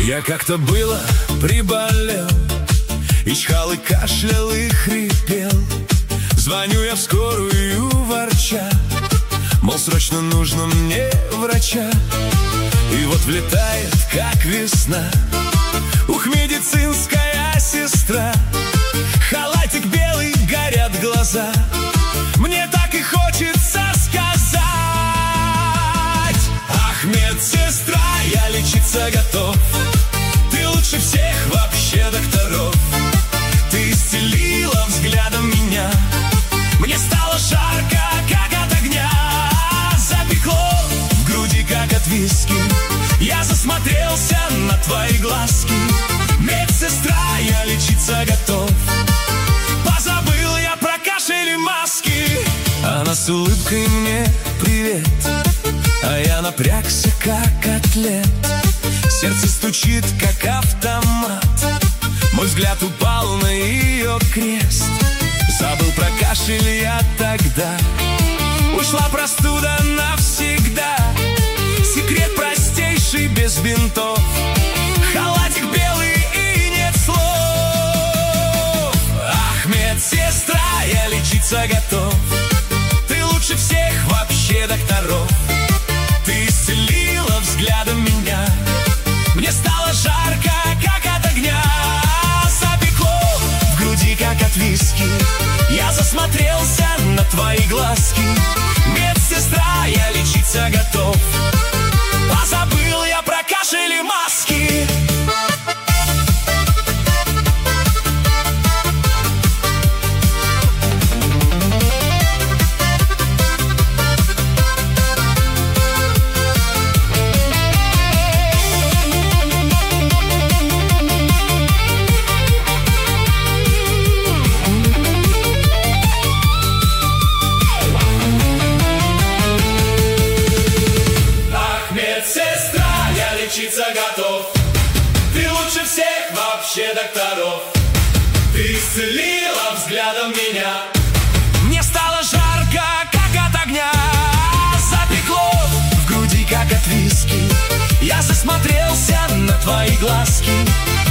Я как-то было приболел, и чхал, и кашлял, и хрипел. Звоню я в скорую, ворча, мол, срочно нужно мне врача. И вот влетает, как весна, ух, медицинская сестра. Халатик белый, горят глаза, мне так и хочется сказать: ах, медсестра, я лечиться готов. Ты лучше всех вообще докторов. Ты исцелила взглядом меня, мне стало жарко, как от огня. Запекло в груди, как от виски, я засмотрелся на твои глазки. Медсестра, я лечиться готов. Позабыл я про кашель и маски. Она с улыбкой мне привет, а я напрягся, как атлет. Сердце стучит, как автомат, мой взгляд упал на ее крест. Забыл про кашель я тогда, ушла простуда навсегда. Секрет простейший, без бинтов, халатик белый и нет слов. Ах, медсестра, я лечиться готов. Ты лучше всех вообще докторов. Ты исцелила взглядом меня, мне стало жарко, как от огня. Запекло в груди, как от виски, я засмотрелся на твои глазки. Медсестра, я лечиться готов. Позабыл я про кашель и маски. Лечиться готов. Ты лучше всех вообще докторов. Ты исцелила взглядом меня, мне стало жарко, как от огня. Запекло в груди, как от виски, я засмотрелся на твои глазки.